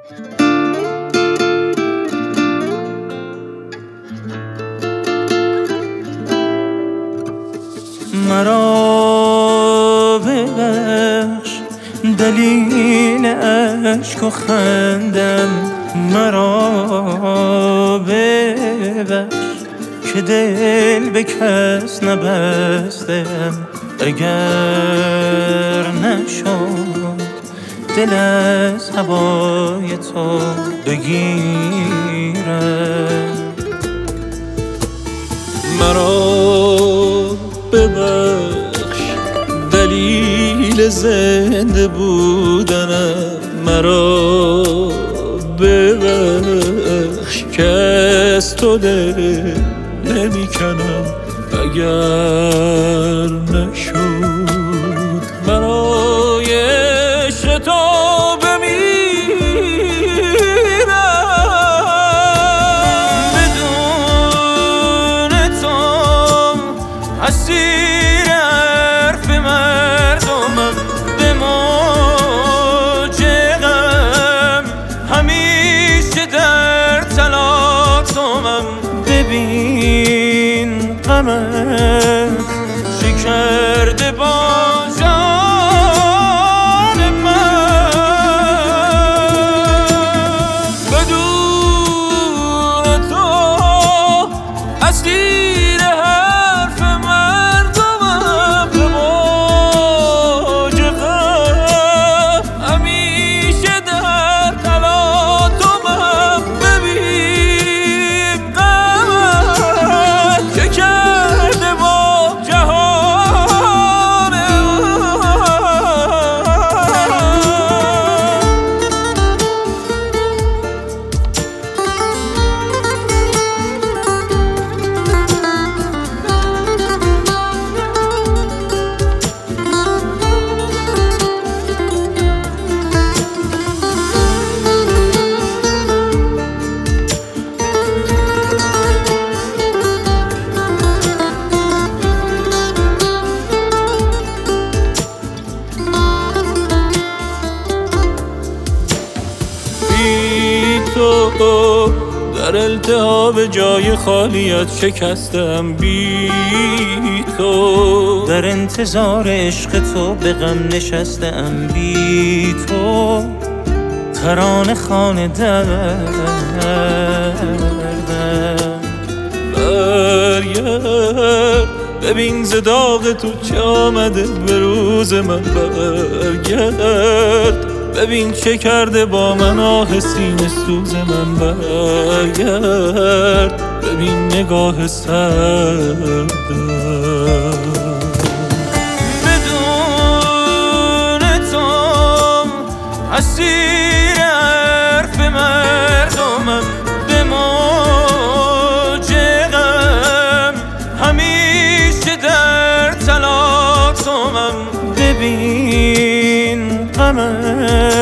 مرا ببخش دلیل عشق و خندم، مرا ببخش که دل به کس نبستم. اگر نشد دل از هوای تو بگیرم، مرا ببخش دلیل زنده بودنم، مرا ببخش که از تو دل نمیکنم. اگر نشد برای عشق تو بمیرم، بدون تو اسیر حرف مردمم، به موج غم همیشه در تلاطمم. ببین غمت چه کرده با جان من، بدون تو اسیر حرف مردمم، به موج غم همیشه در تلاطمم. ببین غمت چه کرده با جهان تو در التهاب جای خالیت شکستم، بی تو در انتظار عشق تو به غم نشستم، بی تو ترانه خانه دردم. برگرد ببین ز داغ تو چه آمده به روز من، برگرد ببین چه کرده با من آه سینه سوز من، برگرد ببین نگاه سردم. بدون تو اسیر حرف مردمم، به موج غم همیشه در تلاطمم. ببین غمت